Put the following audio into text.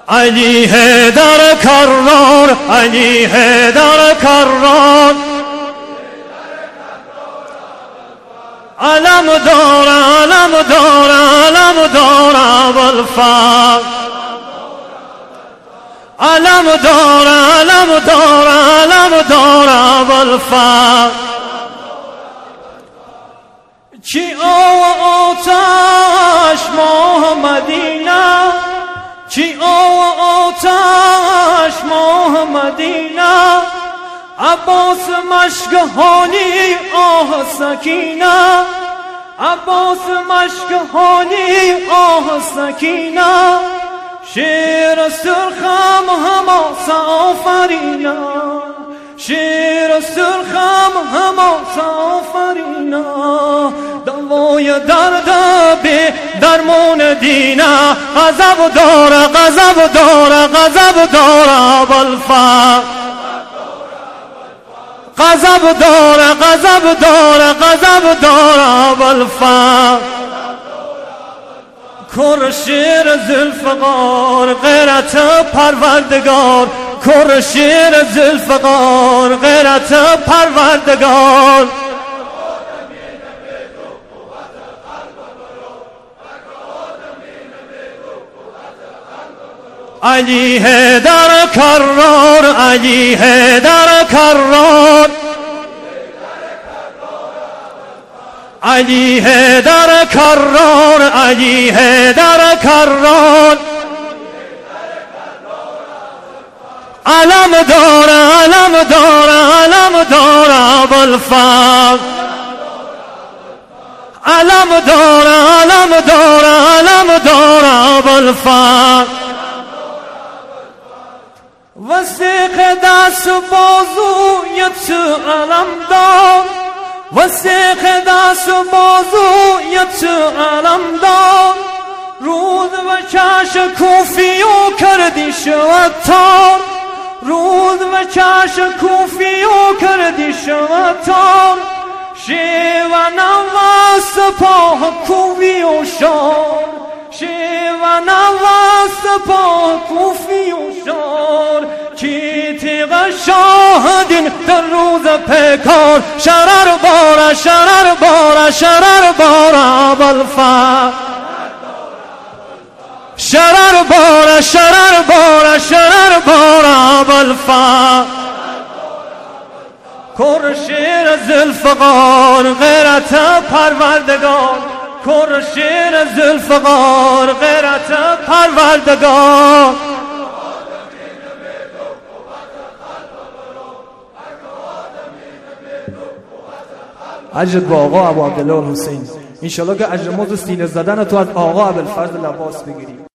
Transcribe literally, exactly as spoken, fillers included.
علی حیدر کرار، علی حیدر کرار، علم دار علم دار علم دار ابوالفضل، علم دار علم دار علم دار ابوالفضل. چی آتش ماه مدینه، چی آتش ماه مدینه، عباس مشکهانی آه سکینه، عباس مشکهانی آه سکینه، شیر سرخم حماس آفرینه، شیر سرخم حماس آفرینه، دوای درد به درمون دینه، غضب داره غضب داره غضب داره ابوالفضل، غضب داره غضب داره غضب داره ابوالفضل. کر شیر ذوالفقار غیرت پروردگار، کر شیر ذوالفقار غیرت پروردگار. علی حیدر کرار، علی حیدر کرار، علی حیدر کرار، علی حیدر کرار، علم دار علم دار علم دار ابوالفضل، علم دار علم دار علم دار ابوالفضل. وثیق دست بازوی تو علم دار، وثیق دست بازوی تو علم دار، رود و چش کوفی و کردی شود تار، رود و چش کوفی و کردی شود تار، شیون و سپاه کوفی و شار، شیون و سپاه کوفی و شار. کی تیغ شاهدین در روز پیکار، شرر باره شرر باره شرر باره ابوالفضل، شرر باره شرر باره شرر باره ابوالفضل. کر شیر ذوالفقار غیرت پروردگار، کر شیر ذوالفقار غیرت پروردگار. اجرت با آقا ابو عبدالله الحسین، انشالله که اجر موز سینه زدن تو از آقا ابوالفضل عباس بگیری.